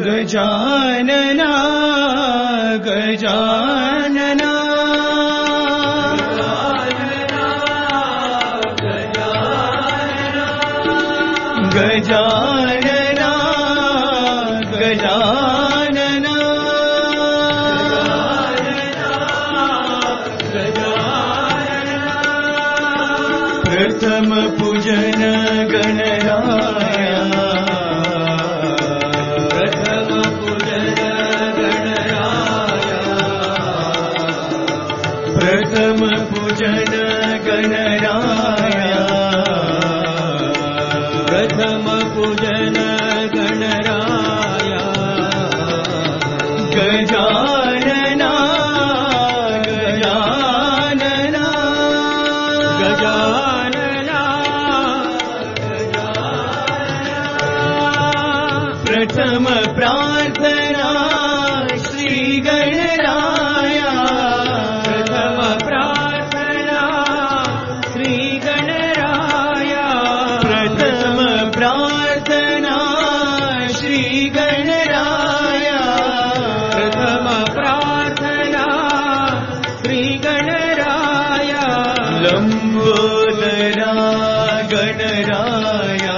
गजानना गजानना गजानना गजानना प्रथम पूजन गणराया प्रथम पूजन गणराया प्रथम पूजन गणराया प्रथम पूजन गणराया गजानना गजानना गजानना प्रथम प्रार्थना श्री गणराया प्रथम प्रार्थना श्री गणराया प्रथम प्रार्थना श्री गणराया प्रथम प्रार्थना श्री गणराया लंबोदरा गणराया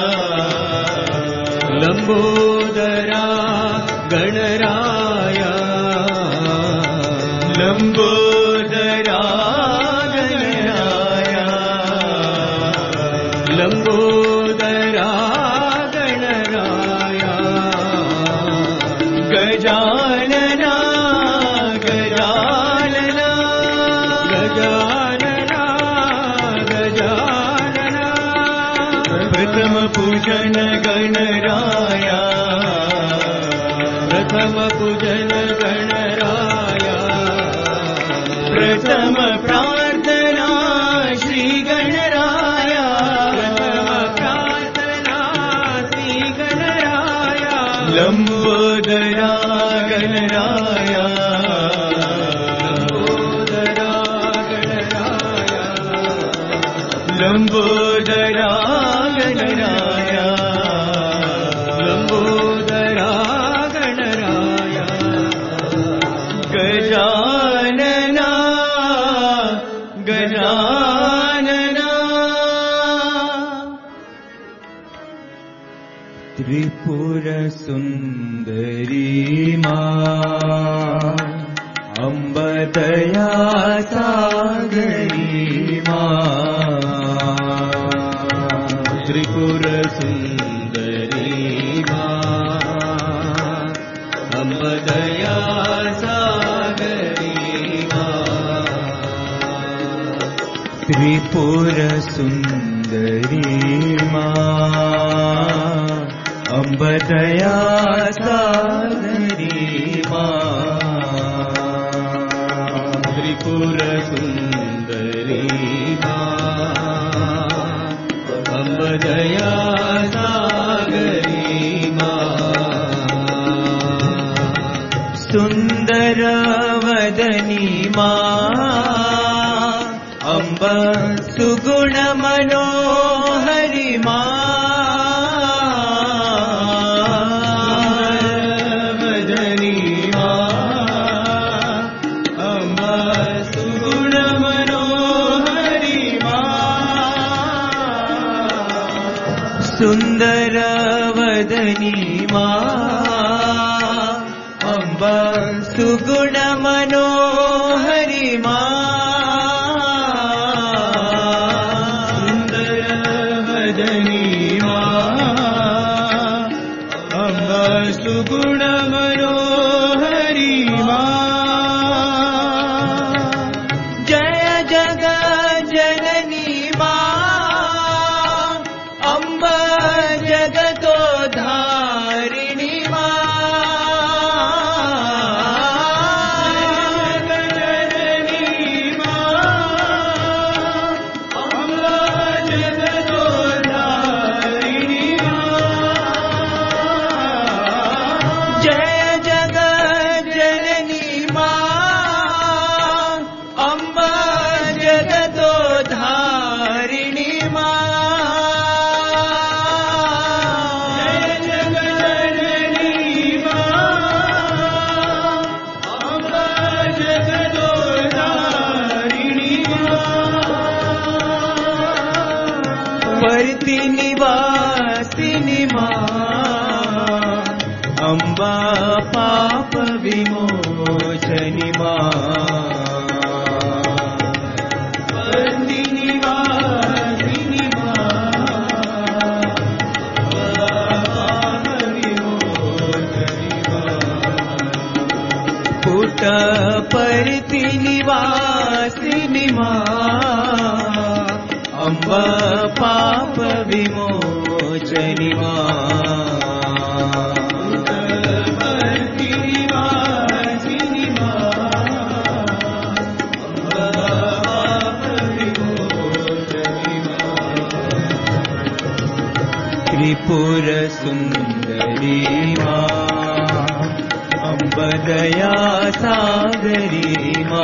लंबोदरा गणराया लंबोदरा गणराया लंबोदरा गणराया गजानना गजानना गजानना गजानना प्रथम पूजन गणराया प्रथम पूजन गणराया प्रथम प्रार्थना श्री गणराया प्रथम प्रार्थना श्री गणराया लंबोदरा गणराया लंबोदरा गणराया लंबोदरा गणराया लंबोदरा गणराया गजानना गजानना त्रिपुर सुंदरी मां अम्ब दया सागरी मां त्रिपुर सुंदरी मां अम्ब दया सागरी मां त्रिपुर सुंदरी मां अम्ब दया सागरी मां त्रिपुर सुंदरी मां अम्ब दया सागरी मां सुंदर वदनी मां अम्ब सुगुण मनोहरी मां सुंदर वदनी मां अम्ब सुगुण मनोहरी मां सुंदर वदनी मां अम्ब सुगुण मनोहरी मां जय जग जननी मां अम्ब जगतो धारिणी मां परिति निवासिनि मा अम्बा पाप विमोचनि मा परिति निवासिनि मा पाप विमोचनि मा पुट परिति निवासिनि मा अम्बा पाप विमोचनि मा परिति निवासिनि मा अम्बा पाप विमोचनि मा त्रिपुर सुंदरी मा अम्बा दया सागरी मा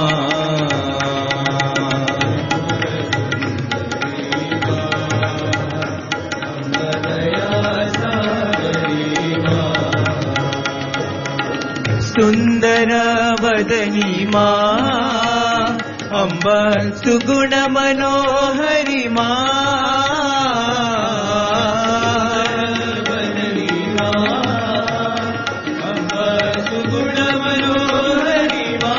सुंदर वदनी मा अम्बा सुगुण मनोहरी मा वदनी मा अम्बा सुगुण मनोहरी मा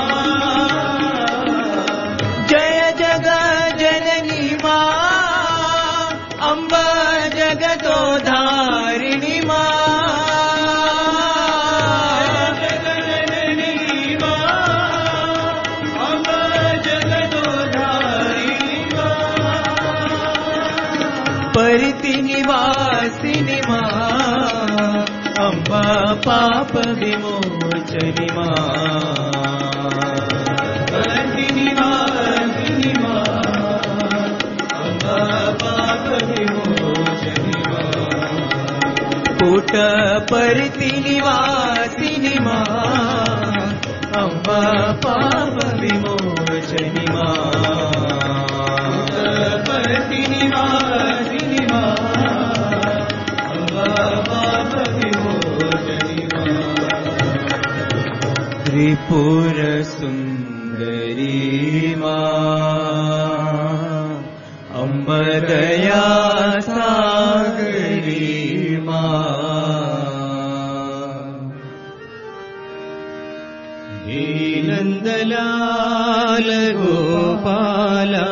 जय जग जननी मा अम्बा जगतो धारिणी मा परिति निवासिनि मा अम्बा पाप विमोचनि मा परिति निवासिनि मा अम्बा पाप विमोचनि मा पुट परिति निवासिनि मा अम्बा पाप विमोचनि मा परिति निवासिनि मा अम्बा पाप विमोचनि मा त्रिपुर सुंदरी मा अम्बा दया सागरी मा हे नंदलाल गोपाला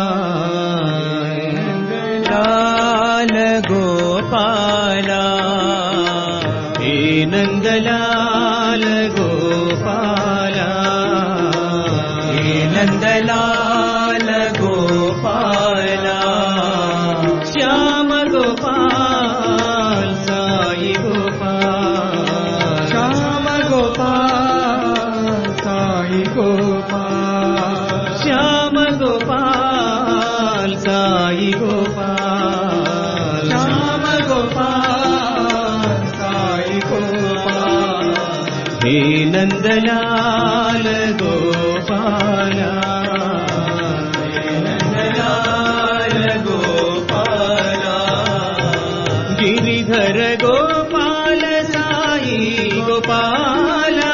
नंदलाल गोपाला हे नंदलाल गोपाला हे नंदलाल गोपाला श्याम गोपाल साई गोपाल श्याम गोपाल साई गोपाल श्याम गोपाल साई गोपाल श्याम गोपाल साई गोपाल हे नंदलाल गोपाला हे नंदलाल गोपाला गिरिधर गोपाल साई गोपाला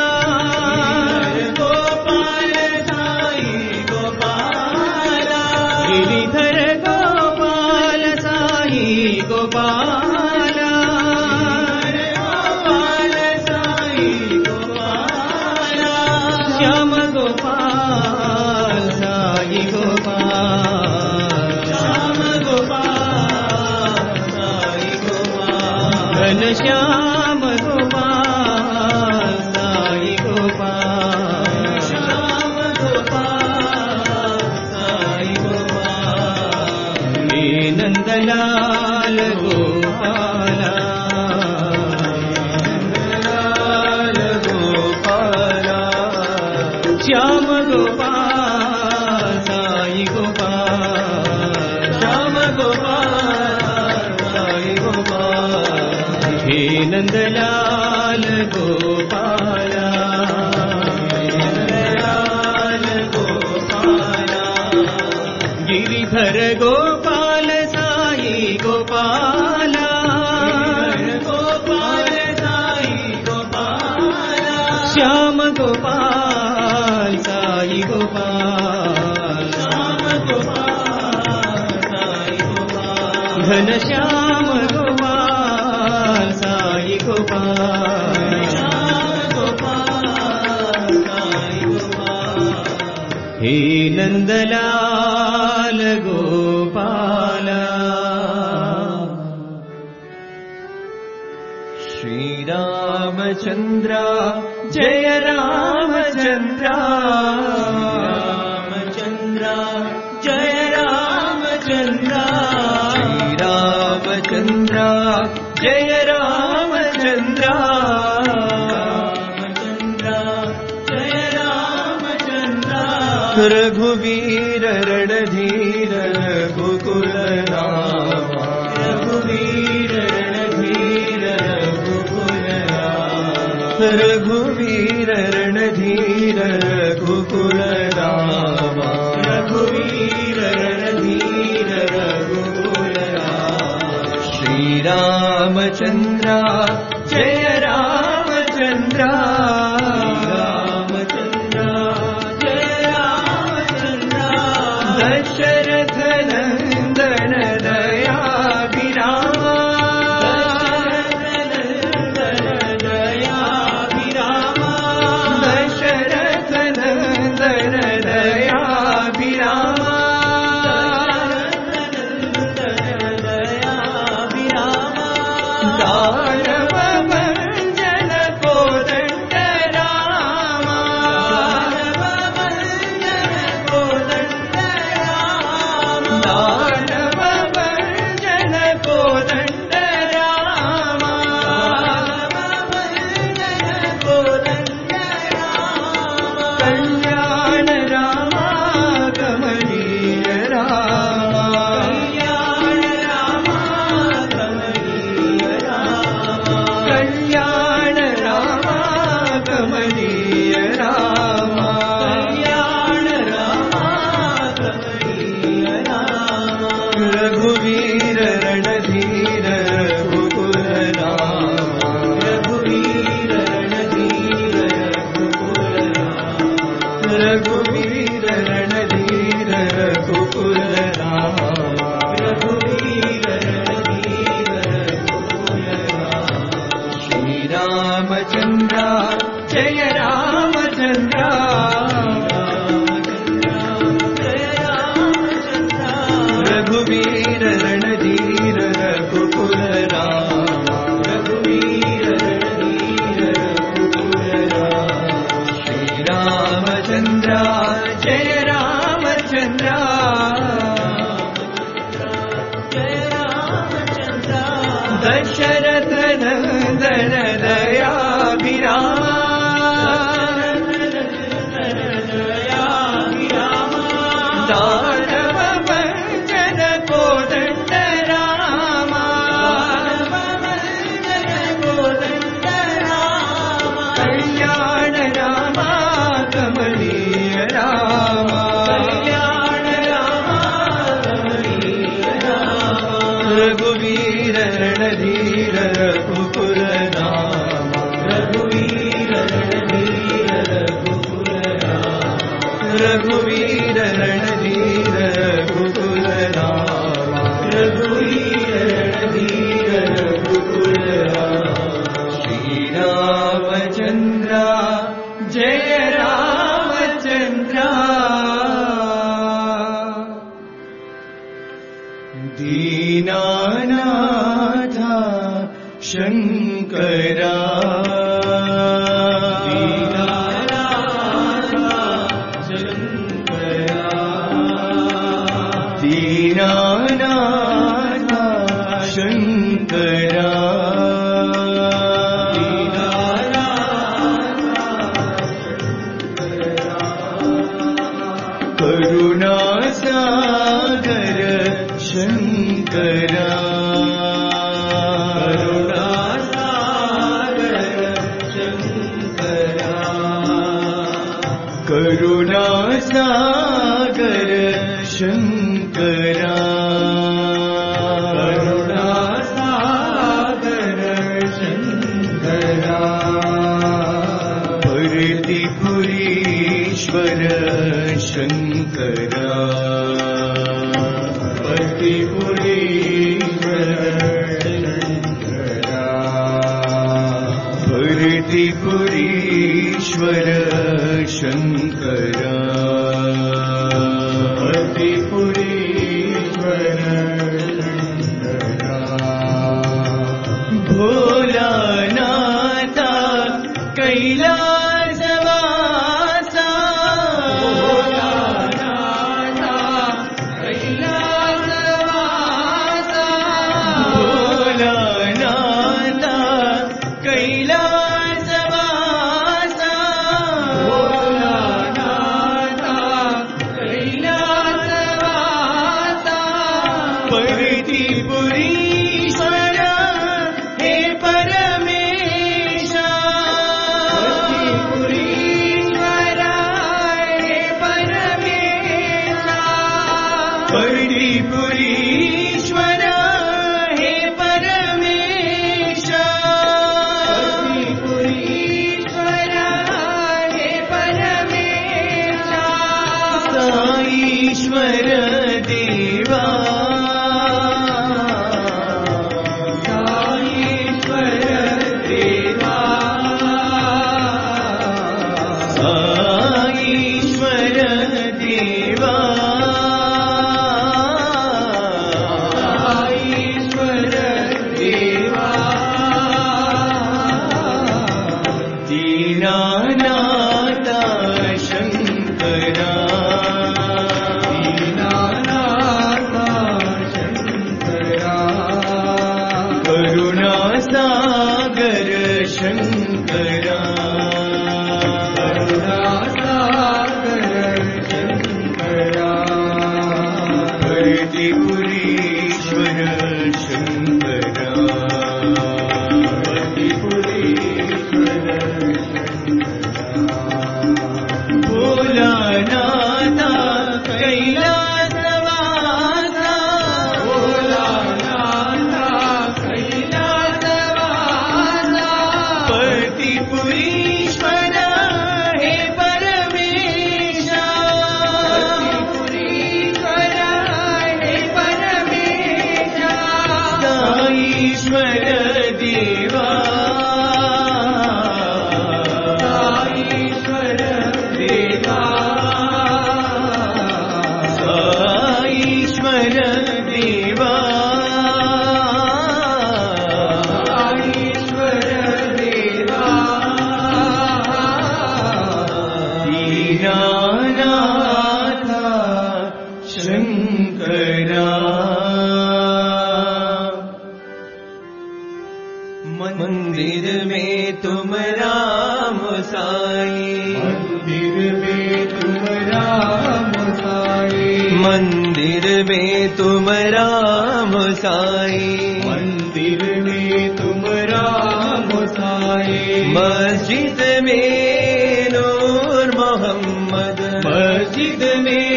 गोपाल साई गोपाला गिरिधर गोपाल साई गोपाला गोपाल साई गोपाला श्याम गोपाल साई गोपाल श्याम गोपाल साई गोपाल घनश्याम गोपाल साई गोपाल श्याम गोपाल साई गोपाल हे नंदलाल गोपाला नंदलाल गोपाला श्याम गोपाल साई गोपाल श्याम गोपाल साई गोपाल हे नंदलाल गोपाला नंदलाल गोपाला गिरिधर गोपाल साई गोपाला गोपाल साई गोपाला श्याम गोपाल साई गोपाल श्याम गोपाल साई गोपाल घनश्याम गोपाल साई गोपाल, साई गोपाल, हे नंदलाल गोपाल। श्री रामचंद्र जय रामचंद्र, रामचंद्र जय रामचंद्र, श्री रामचंद्र जय रामचंद्र, रामचंद्र जय रामचंद्र, रघुवीर रणधीर रघुकुल राम, रघुवीर रणधीर रघुकुल राम, रघुवीर रणधीर रघुकुल राम, रघुवीर रणधीर रघुकुल राम। श्री रामचंद्र जय रामचंद्र, रामचंद्र जय रामचंद्र, दशरथ नंदन दयाभिराम, दशरथ नंदन दयाभिराम, दानव भंजन कोदंड राम, दानव भंजन कोदंड राम, दानव भंजन कोदंड राम, दानव भंजन कोदंड राम, कल्याण रामा कमलीय रामा, कल्याण रामा कमलीय रामा, कल्याण रामा कमलीय रामा, कल्याण रामा कमलीय रामा, रघुवीर रणधीर रघुकुल राम, रघुवीर रणधीर रघुकुल राम, रघुवीर रणधीर रघुकुल राम, रघुवीर रणधीर रघुकुल राम। श्री रामचंद्र जय रामचंद्र, जय रामचंद्र, रघुवीर रणधीर रघुकुल राम, रघुवीर रणधीर रघुकुल राम। श्री रामचंद्र जय रामचंद्र, जय रामचंद्र, दशरथ नंदन दयाभिराम, दानव भंजन कोदंड राम, दानव भंजन कोदंड राम, कल्याण रामा कमलीय राम, कल्याण रामा कमलीय राम, रघुवीर रणधीर रघुकुल राम, रघुवीर रणधीर रघुकुल राम, रघुवीर रणधीर रघुकुल राम, रघुवीर रणधीर रघुकुल राम। श्री रामचंद्र जय रामचंद्र, दीनानाथ शंकरा, दीनानाथ शंकरा, दीनानाथ शंकरा, करुणा सागर शंकरा, करुणा सागर शंकरा, करुणा सागर शंकरा, करुणा सागर शंकरा, परतिपुरीश्वर शंकरा, परतिपुरीश्वर परतिपुरीश्वर हे परमेशा परतिपुरीश्वर हे परमेशा परतिपुरीश्वर हे परमेशा परतिपुरीश्वर हे परमेशा साईश्वर देवा मंदिर में तुम राम साई मंदिर में तुम राम साई मंदिर में तुम राम साई मंदिर में तुम राम साई मस्जिद में नूर मोहम्मद मस्जिद में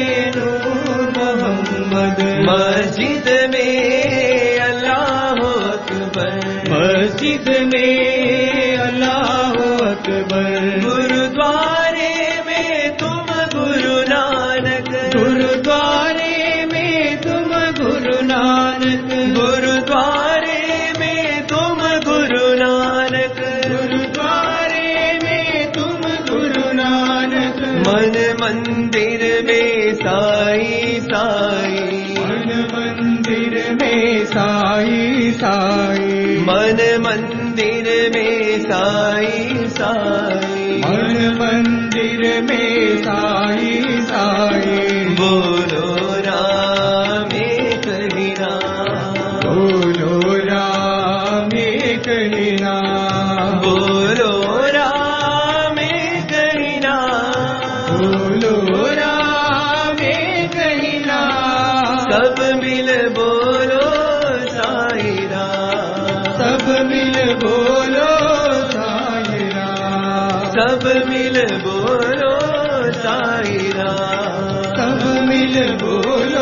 नूर मोहम्मद मस्जिद में अल्लाह अकबर मस्जिद में अल्लाह अकबर गुरुद्वारे में तुम गुरु नानक गुरुद्वारे में तुम गुरु नानक गुरुद्वारे में तुम गुरु नानक गुरुद्वारे में तुम गुरु नानक मन मंदिर में साई साई मन मंदिर में साई साई मन मंदिर में साई साई मन मंदिर में साई साई बोलो राम एक ही नाम बोलो राम एक ही नाम बोलो राम एक ही नाम बोलो राम एक ही नाम सब मिल बोलो साई राम सब मिल बोलो साई राम सब मिल बोलो साई राम सब मिल बोलो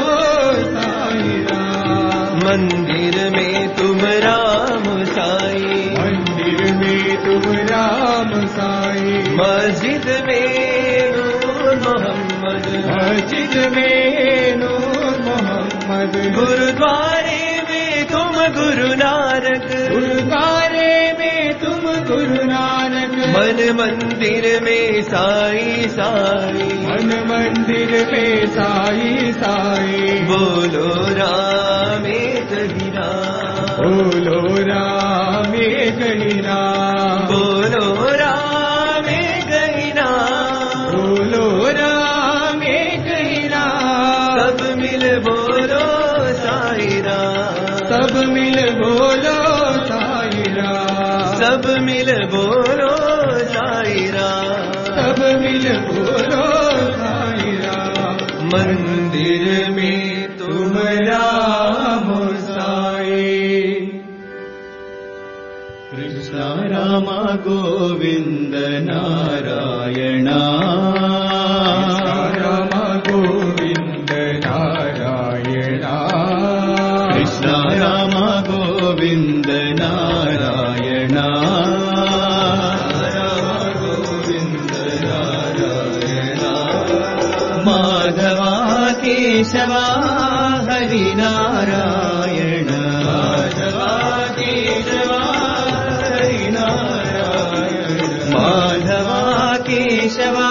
साई राम मंदिर में तुम राम साई मंदिर में तुम राम साई मस्जिद में नूर मोहम्मद मस्जिद में नूर मोहम्मद गुरुद्वारे में तुम गुरु नानक गुरुद्वारे में तुम गुरु नानक मन मंदिर में साई साई मन मंदिर में साई साई बोलो राम एक ही नाम बोलो राम एक ही नाम बोलो राम एक ही नाम बोलो राम एक ही नाम सब मिल बोलो साई राम सब मिल बोलो साई राम सब मिल बोलो साई राम सब मिल बोलो साई राम मंदिर में तुम राम राम गोविन्द नारायण राम गोविन्द नारायण कृष्ण राम गोविन्द नारायण माधवा केशवा हरिनारायण माधवा केशवा हरिनारायण माधवा केशवा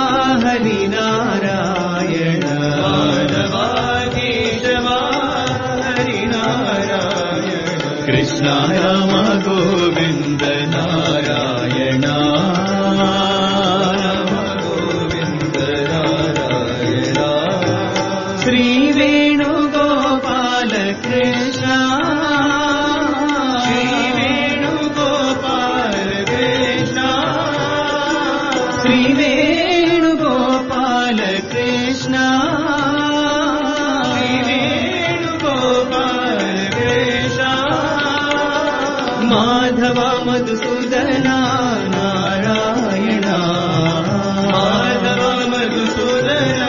हरिनारायण माधवा केशवा हरिनारायण कृष्ण राम गोविन्द नारायण श्री वेणुगोपाल कृष्ण श्री वेणुगोपाल कृष्ण श्री वेणुगोपाल कृष्ण श्री वेणुगोपाल कृष्ण माधव मधुसूदना नारायण माधव मधुसूदना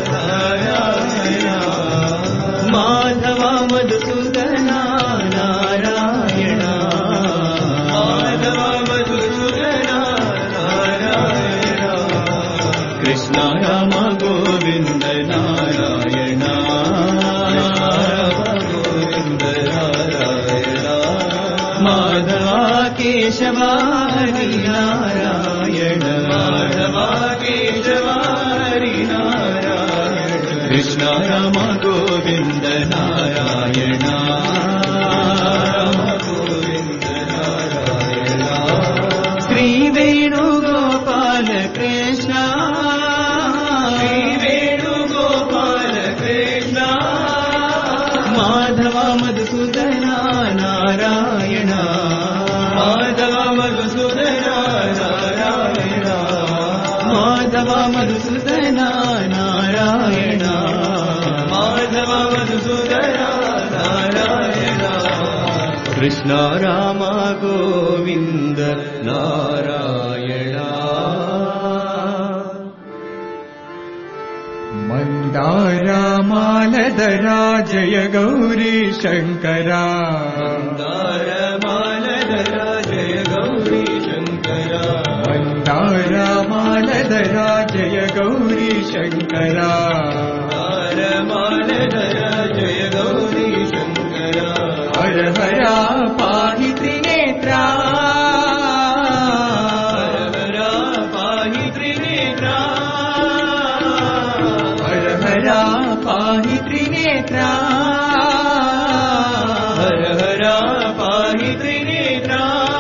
माधव मधुसूदना नारायण माधव मधुसूदना नारायण कृष्ण राम गोविन्द नारायण गोविन्द नारायण माधवा केशवा हरिनारायण माधवा केशवा हरिनारायण कृष्ण राम गोविन्द नारायण गोविन्द नारायण श्री वेणुगोपाल कृष्ण श्री वेणुगोपाल कृष्ण माधव मधुसूदना नारायण माधव मधुसूदना नारायण माधव मधुसूदना नारायण माधव मधुसूदना नारायण कृष्ण राम गोविन्द नारायण मन्दारमालधरा जय गौरी शङ्करा मन्दारमालधरा जय गौरी शङ्करा मन्दारमालधरा जय गौरी शङ्करा मालधरा जय गौरी शङ्करा हर हरा पाहि त्रिनेत्रा हर हरा पाहि त्रिनेत्रा हर हरा पाहि त्रिनेत्रा हर हरा पाहि त्रिनेत्रा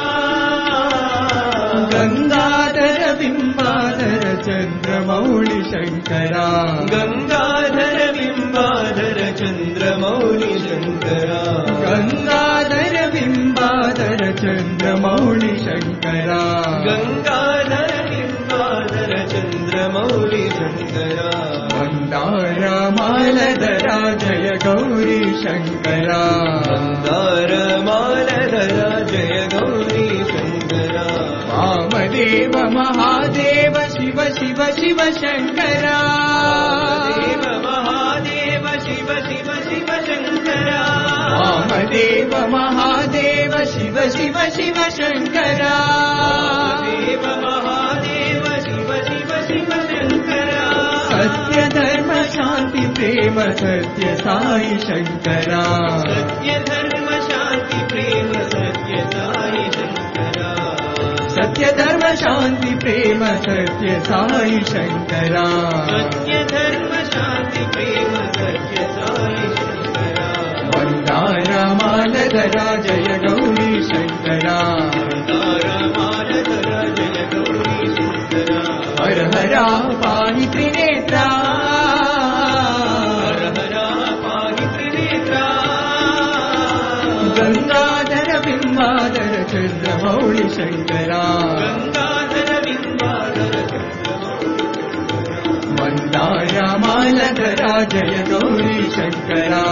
गंगाधर बिंबाधर चंद्रमौळि शंकरा गंगाधर बिंबाधर चंद्रमौळि शंकरा गंगाधर बिंबाधर चंद्रमौळि शंकरा गंगाधर बिंबाधर चंद्रमौळि शंकरा मन्दारमालधरा जय गौरी शंकरा मन्दारमालधरा जय गौरी शंकरा वामदेव महादेव शिव शिव शिव शंकरा देव महादेव शिव शिव शिव शंकरा वामदेव महादेव शिव शिव शिव शंकरा देव महादेव शिव शिव शिव शंकरा सत्य धर्म शांति प्रेम सत्य साई शंकरा सत्य धर्म शांति प्रेम सत्य साई शंकरा सत्य धर्म शांति प्रेम सत्य साई शंकरा सत्य धर्म शांति प्रेम सत्य साई शंकरा मन्दारमालधरा जय गौरी शंकरा मन्दारमालधरा जय गौरी शंकरा हर हरा पाहि त्रिनेत्रा हर हरा पाहि त्रिनेत्रा गंगाधर बिंबाधर चंद्रमौळि शंकरा गंगाधर बिंबाधर मन्दारमालधरा जय गौरी शंकरा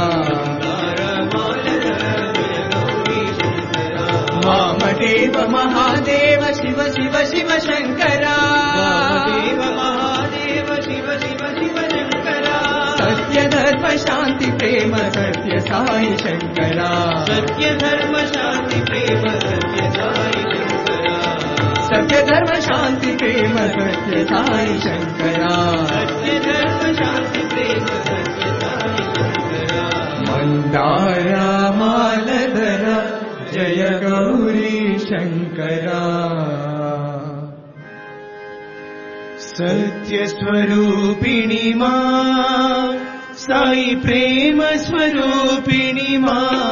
वामदेव महादेव सत्य साई शंकरा सत्य धर्म शांति प्रेम सत्य साई शंकरा सत्य धर्म शांति प्रेम सत्य साई शंकरा सत्य धर्म शांति प्रेम सत्य साई शंकरा मंदारा मालधरा जय गौरी शंकरा सत्य स्वरूपिणी मां साई प्रेम स्वरूपिणी मां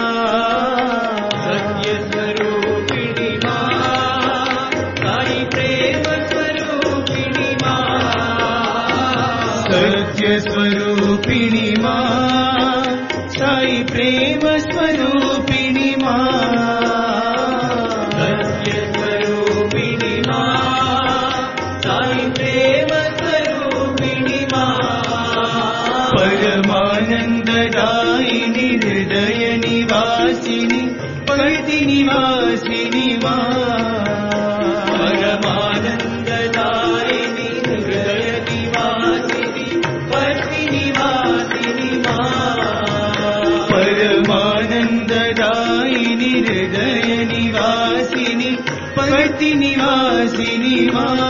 सत्य स्वरूपिणी मां साई प्रेम स्वरूपिणी मां सत्य स्वरूपिणी मां साई प्रेम स्वरूपिणी मां सत्य स्वरूपिणी मां साई प्रेम स्वरूपिणी मां परमानंददायिनी हृदय निवासिनी पति निवासिनी मां परमानंददायिनी हृदय निवासिनी पति निवासिनी मां परमानंददायिनी हृदय निवासिनी पति निवासिनी मां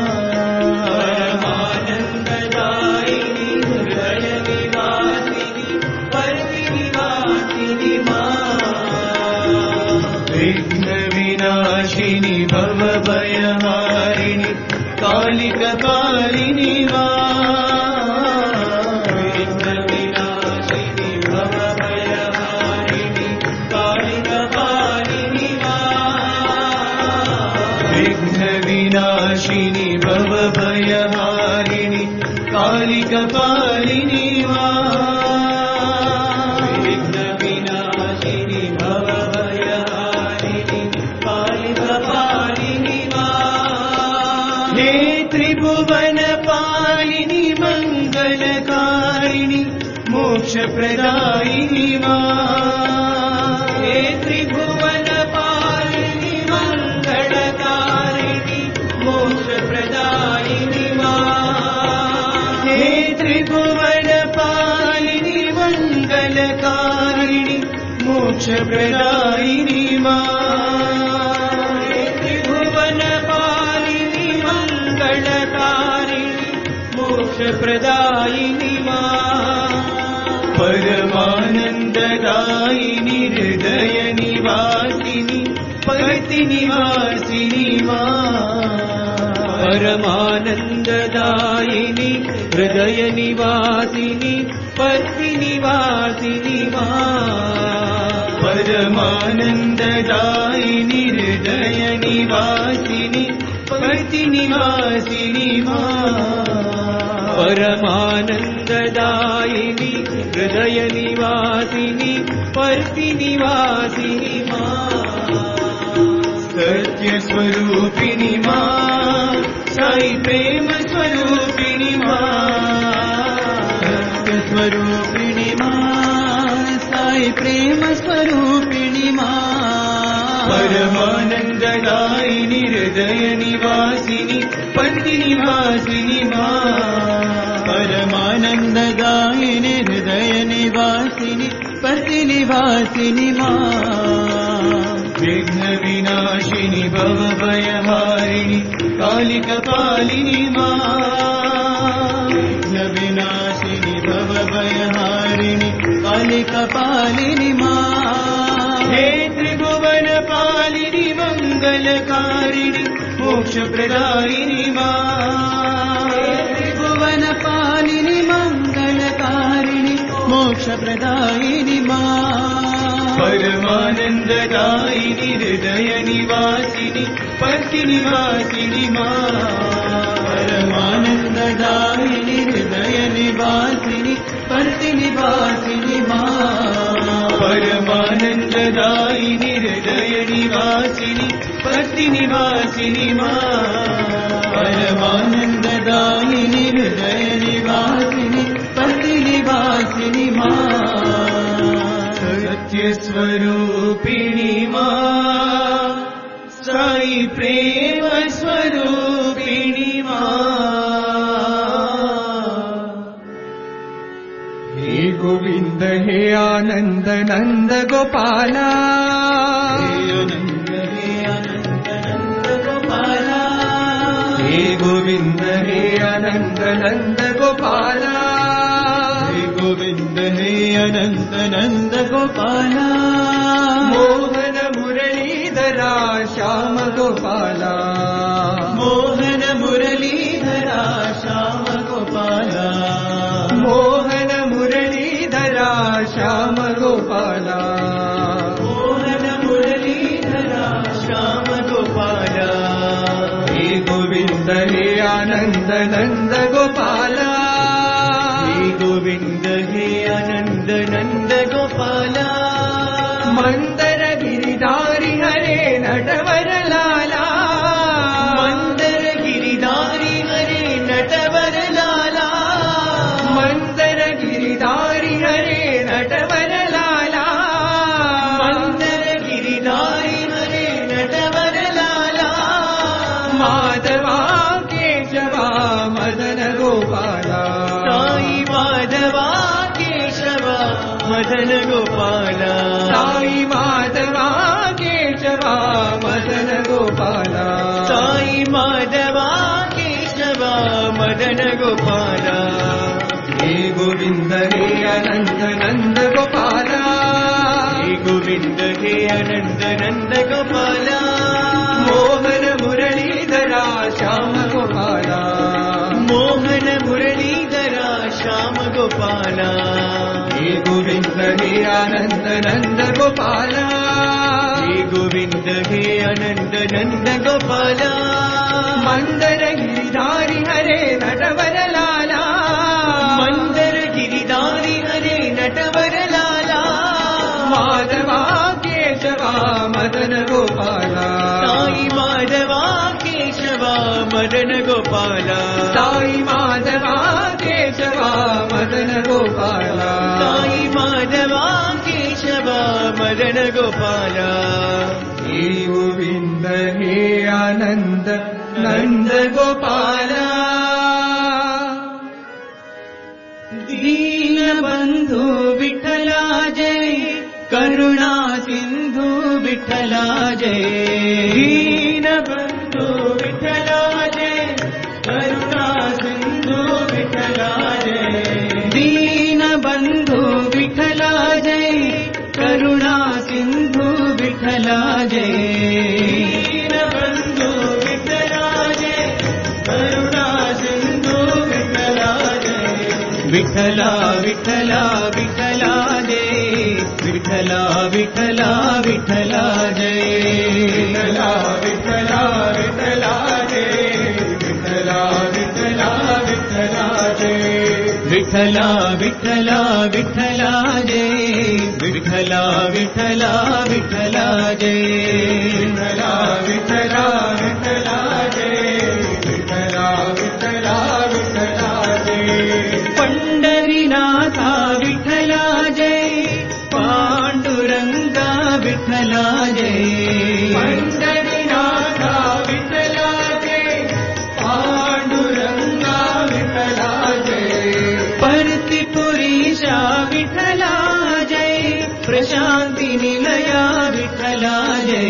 परमानंददायिनी हृदय निवासिनी पति निवासिनी मां विघ्न विनाशिनी भव भयहारिणी कालिकपालिनी विघ्न विनाशिनी भव भयहारिणी कालिकपालिनी विघ्न विनाशिनी भव भयहारिणी कालिकपालिनी विघ्न विनाशिनी भव भयहारिणी कालिकपालिनी हे त्रिभुवन पालिनी मंगलकारिणी मोक्षप्रदायिनी हे त्रिभुवन पालिनी मंगलकारिणी मोक्षप्रदायिनी हे त्रिभुवन पालिनी मंगलकारिणी मोक्षप्रदायिनी हे त्रिभुवन पालिनी मंगलकारिणी मोक्षप्रदायिनी परमानंददायिनी हृदय निवासिनी पति निवासिनी परमानंददायिनी हृदय निवासिनी पति निवासिनी परमानंददायिनी हृदय निवासिनी पति निवासिनी परमानंददायिनी हृदय निवासिनी पति निवासिनी सत्य स्वरूपिणी मां साई प्रेम स्वरूपिणी सत्य स्वरूपिणी मां साई प्रेम स्वरूपिणी परमानंददायिनी हृदय निवासिनी पति निवासिनी परमानंददायिनी हृदय निवासिनी पति निवासिनी विघ्न विनाशिनी भव भयहारिणी कालिकपालिनी विघ्न विनाशिनी भव भयहारिणी कालिकपालिनी हे त्रिभुवन पालिनी मंगलकारिणी मोक्षप्रदायिनी त्रिभुवन पालिनी मंगलकारिणी मोक्षप्रदायिनी परमानंददायिनी हृदय निवासिनी पति निवासिनी परमानंददायिनी हृदय निवासिनी पति निवासिनी परमानंददायिनी हृदय निवासिनी पति निवासिनी परमानंददायिनी हृदय निवासिनी पति निवासिनी सत्य स्वरूपिणी साई प्रेम स्वरूपिणी हे गोविंद हे आनंद नंद गोपाला, हे आनंद नंद गोपाला, हे गोविंद हे आनंद नंद गोपाला, हे गोविंद हे आनंद नंद गोपाला, मोहन मुरलीधरा श्याम गोपाला, मोहन मुरलीधरा श्याम गोपाला, मोहन मुरलीधरा श्याम गोपाला, मोहन मुरलीधरा श्याम गोपाला, हे गोविंद हे आनंद नंद गोपाला, हे गोविंद हे आनंद नंद गोपाला, मंदर गिरिधारी हरे नटवर लाला, मंदर गिरिधारी हरे नटवर लाला, मंदर गिरिधारी हरे नटवर लाला, मंदर गिरिधारी हरे नटवर लाला, माधवा केशवा मदन गोपाला, साई माधवा केशवा मदन गोपाला, साई माधवा केशवा मदन गोपाला, साई माधवा केशवा मदन गोपाला, हे गोविंद हे आनंद नंद गोपाला, हे गोविंद हे आनंद नंद गोपाला, मोहन मुरलीधरा श्याम गोपाला, मोहन मुरलीधरा श्याम गोपाला, हे गोविंद हे आनंद नंद गोपाला, हे गोविंद हे आनंद नंद गोपाला, मंदर गिरिधारी हरे नटवर लाला, मंदर गिरिधारी हरे नटवर लाला, माधवा केशवा मदन गोपाला, साई माधवा केशवा मदन गोपाला, साई माधवा केशवा मदन गोपाला, साई माधवा केशवा मदन गोपाला, हे गोविंद हे आनंद नंद गोपाला, दीन बंधु विठला जय, करुणा सिंधु विठला जय, दीन बंधु विठला जय, करुणा सिंधु विठला जय, दीन बंधु विठला जय, करुणा सिंधु विठला जय, दीन बंधु विठला जय, करुणा सिंधु विठला जय, विठला विठला विठला जय, विठला विठला विठला जय, विठला विठला विठला जय, विठला विठला विठला जय, विठला विठला विठला जय, विठला विठला विठला जय, विठला विठला विठला जय, विठला विठला विठला जय, पंढरीनाथा विठला जय, पांडुरंगा विठला जय, पंढरीनाथा विठला जय, पांडुरंगा विठला जय, परतिपुरीशा विठला जय, प्रशांती निलया विठला जय,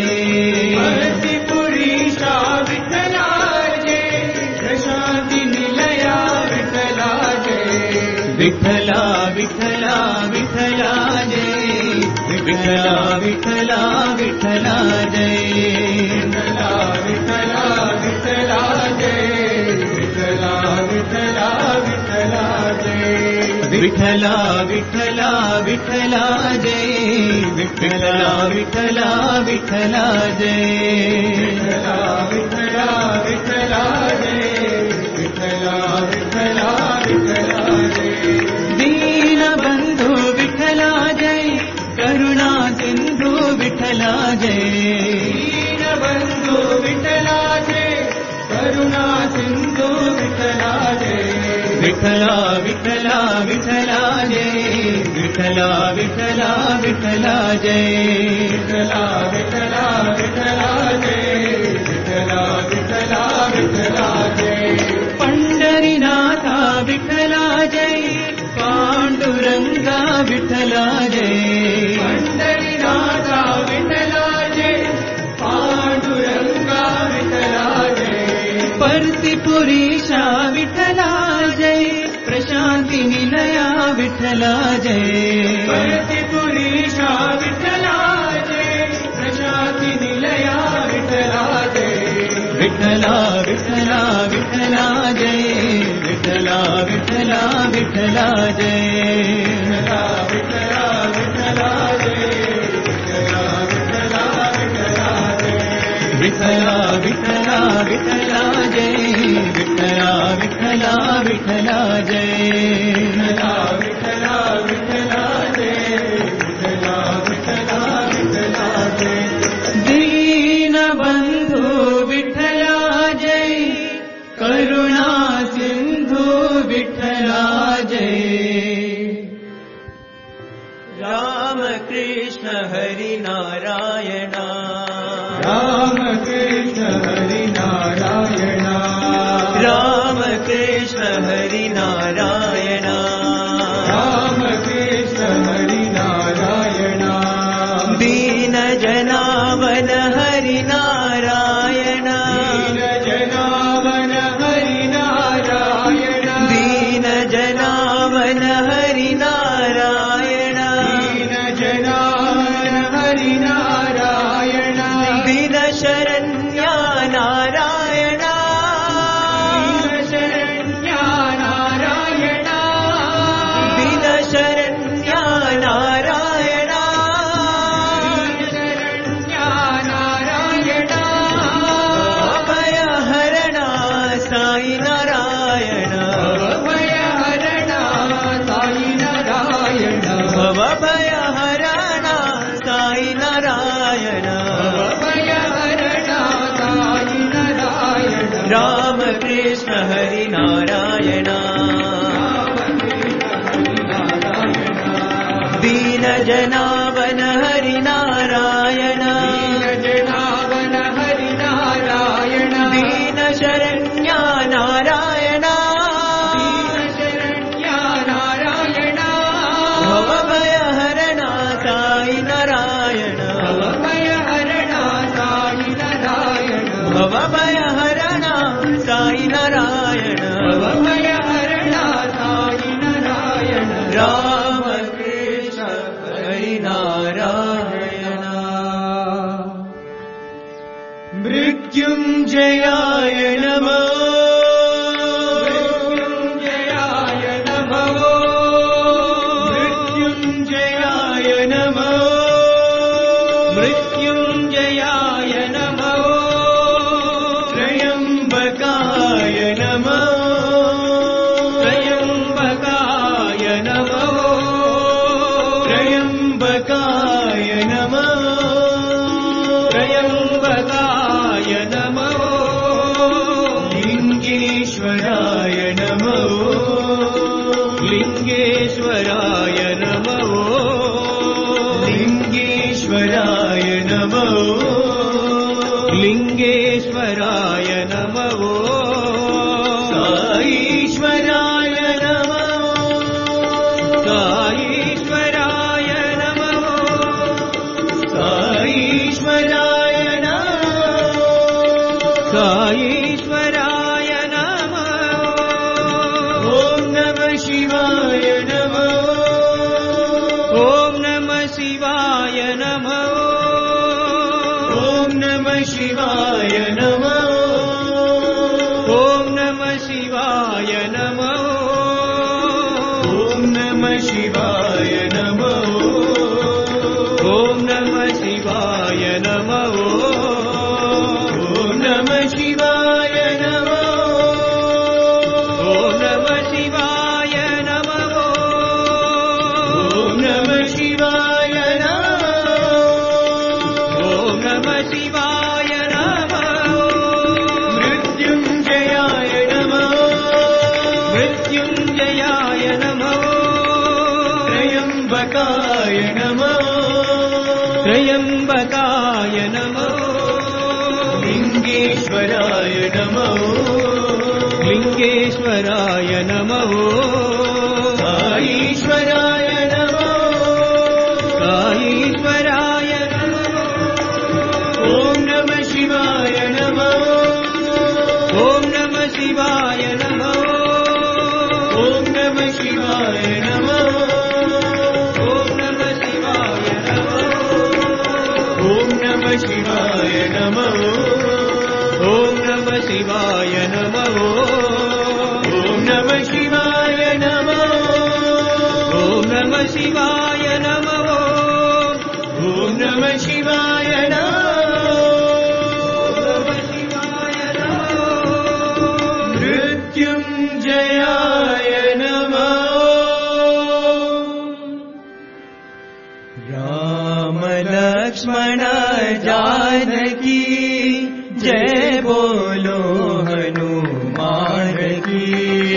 परतिपुरीशा विठला जय, प्रशांती निलया विठला जय, विठला विठला विठला जय, विठला विठला विठला जय, विठला विठला विठला जय, विठला विठला विठला जय, विठला विठला विठला जय, विठला विठला विठला जय, विठला विठला विठला जय, विठला विठला विठला जय, दीन बंधु विठला जय, करुणा सिंधु विठला जय, दीन बंधु विठला जय, करुणा सिंधु विठला जय, विठला विठला विठला जय, विठला विठला विठला जय, विठला विठला विठला जय, विठला विठला विठला जय, पंढरीनाथा विठला जय, पांडुरंग पांडुरंगा विठ्ठला जय पंढरीनाथा विठ्ठला जय पांडुरंगा विठ्ठला जय परतीपुरीशा विठ्ठला जय प्रशांती निलया विठ्ठला जय परतीपुरीशा विठ्ठला जय प्रशांती निलया विठ्ठला जय विठ्ठला विठ्ठला विठ्ठला जय विठ्ठला विठ्ठला विठ्ठला जय विठ्ठला विठ्ठला जय विठ्ठला विठ्ठला विठ्ठला जय विठ्ठला विठ्ठला विठ्ठला विठ्ठला जय विठ्ठला विठ्ठला विठ्ठला जय विठ्ठला विठ्ठला विठ्ठला जय दीनबंधु विठ्ठला जय करुणा सिंधु विठ्ठला जय राम कृष्ण हरि नारायण राम कृष्ण हरि नारायण राम कृष्ण हरि नारायण राम कृष्ण हरि नारायण दीन जनावन हरि नारायण दीन जनावन हरि नारायण दीन जनावन हरि नारायण दीन जनावन हरि नारायण दीन शरण्या नारायण दीन शरण्या नारायण दीन शरण्या नारायण शरण्या नारायण अभय हरणा साई नारायण भय हरणा साई नारायण भय हरणा साई नारायण भय हरणा साई नारायण राम कृष्ण हरि नारायण दीन जनावन हरि नारायण जनावन हरि नारायण दीन शरण्या नारायण शरण्या नारायण भय हरणा साई नारायण भय हरणा साई नारायण भय हरणा साई नारायण भय हरणा साई नारायण राम कृष्ण हरि नारायण मृत्युंजयाय नमः मृत्युंजयाय नमः मृत्युंजयाय नमः मृत्युंजयाय नमः त्र्यंबकाय नमः त्र्यंबकाय नमः त्र्यंबकाय नमः त्र्यंबकाय नमः लिंगेश्वराय नमः लिंगेश्वराय नमः लिंगेश्वराय नमः लिंगेश्वराय नमः साईश्वराय नमः साईश्वराय नमः साईश्वराय नमः साईश्वराय नमः ॐ नमः शिवाय नमः ॐ नमः शिवाय नमः ॐ नमः शिवाय नमः ॐ नमः शिवाय नमः ॐ नमः शिवाय नमः ॐ नमः शिवाय नमः ॐ नमः शिवाय नमः ॐ नमः शिवाय नमः ॐ नमः शिवाय नमः ॐ नमः शिवाय नमः मृत्युंजयाय नमः मृत्युंजयाय नमः त्र्यंबकाय नमः त्र्यंबकाय नमः लिंगेश्वराय नमः लिंगेश्वराय नमः साईश्वराय नमः शिवाय नमः ॐ नमः शिवाय नमः ॐ नमः शिवाय नमः ॐ नमः शिवाय नमः ॐ नमः शिवाय नमः मृत्युञ्जयाय नमः राम लक्ष्मण जानकी जय बोलो हनुमान की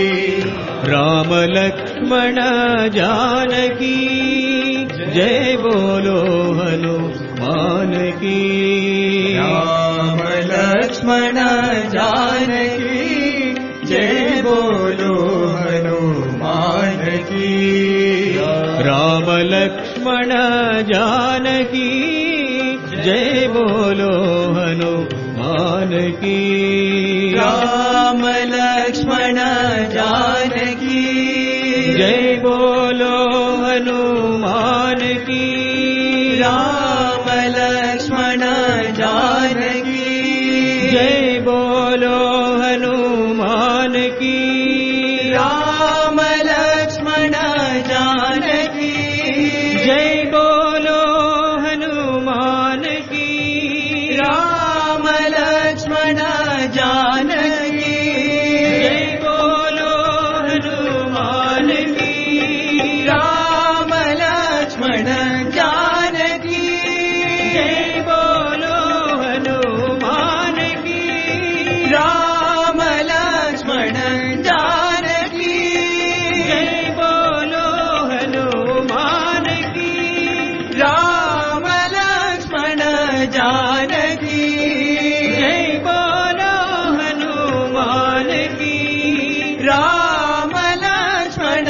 राम लक्ष्मण जानकी जय बोलो हनुमान की राम लक्ष्मण जानकी जय बोलो हनुमान की राम लक्ष्मण जानकी जय बोलो हनुमान की राम लक्ष्मण जानकी जय बोलो हनुमान की राम लक्ष्मण जानकी जय बोलो हनुमान की राम लक्ष्मण जानकी जय बोलो हनुमान की राम लक्ष्मण जानकी जय बोलो हनुमान की राम लक्ष्मण जानकी जय बोलो हनुमान की राम लक्ष्मण जानकी जय बोलो हनुमान की राम लक्ष्मण जानकी जय बोलो हनुमान की राम लक्ष्मण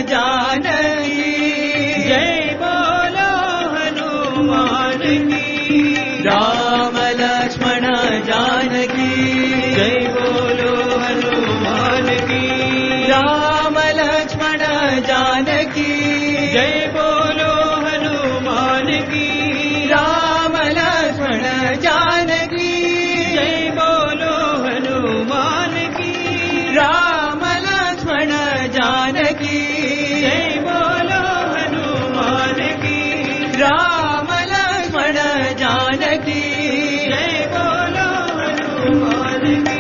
जानकी जय बोलो हनुमान की राम लक्ष्मण जानकी जय बोलो हनुमान की राम लक्ष्मण जानकी जय बोलो हनुमान की राम लक्ष्मण जानकी जय बोलो हनुमान की राम लक्ष्मण जानकी जय बोलो हनुमान की राम लक्ष्मण जानकी जय बोलो हनुमान की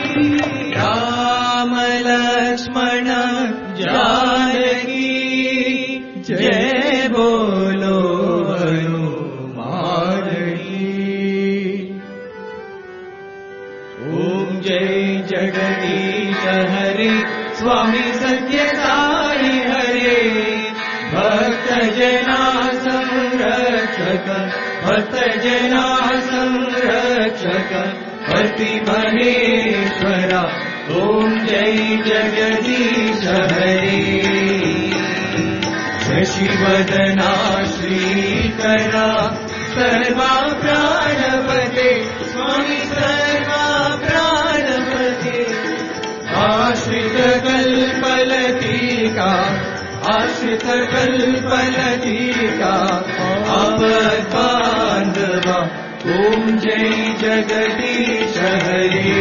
राम लक्ष्मण जानकी जय बोलो हनुमान की ओम जय जगदीश हरे स्वामी सत्य साई हरे भक्त जना संरक्षक भक्त जना संरक्षक पति महेश्वरा ओम जय जगदीश हरे शशिवदना श्रीकरा सर्वा प्राणपते स्वामी सर्वा प्राणपते आश्रित कल्पलतिका आश्रित कल्पलतिका आपद्बान्धवा ओम जय जगदीश हरे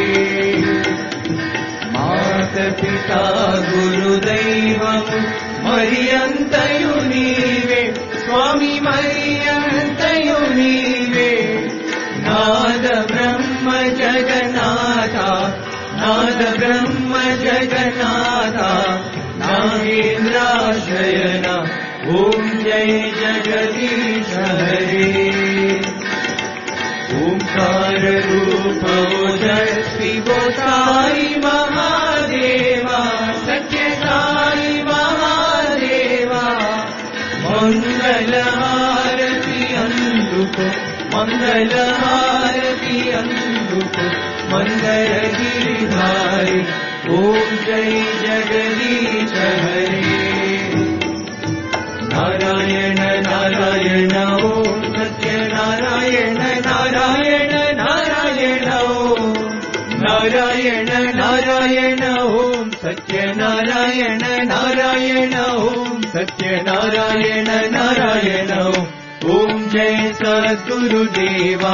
माता पिता गुरुदैवं मरियन्तयु नीवे स्वामी मरियन्तयु नीवे नाद ब्रह्म जगन्नाथा नाद ब्रह्म जगन्नाथा नागेन्द्राशयना ओम जय जगदीश हरे ओंकार रूप ओजस्वी वो साई महादेवा सत्य साई महादेवा मंगल हारति अंदुको मंगल हारति अंदुको मंगल गिरिधारी ओम जय जगदीश हरे नारायण नारायण ओम सत्य नारायण नारायण नारायण ओम नारायण नारायण ओम सत्य नारायण नारायण ओम सत्य नारायण नारायण ओम जय सद्गुरुदेवा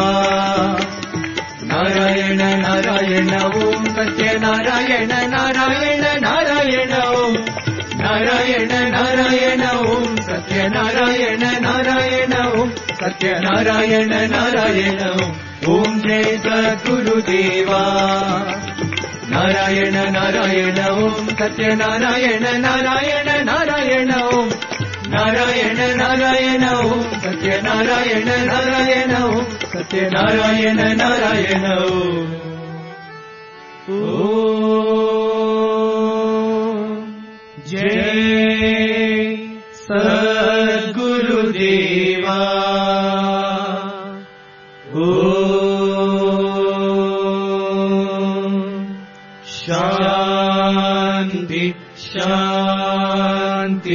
नारायण नारायण ओम सत्यनारायण नारायण नारायण ओम नारायण नारायण ओम सत्यनारायण नारायण ओम सत्यनारायण नारायण ओम जय सद्गुरुदेवा नारायण नारायण ओम सत्यनारायण नारायण नारायण ओम नारायण नारायण ओम सत्यनारायण नारायण ओम सत्यनारायण नारायण ओम जय सद्गुरुदेवा ओम शांति शांति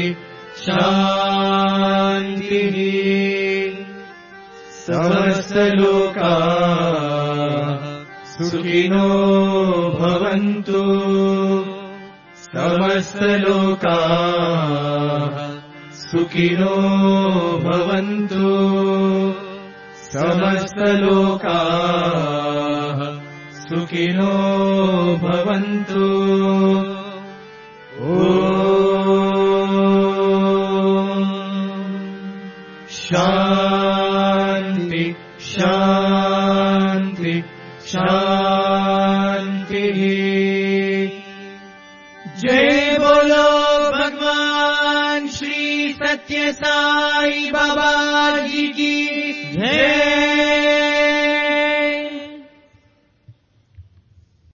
शांति समस्तलोका सुखिनो भवन्तु समस्तलोका सुखिनो भवन्तु समस्तलोका सुखिनो भवन्तु शांति शांति शांति जय बोलो भगवान श्री सत्य साई बाबा जी की जय।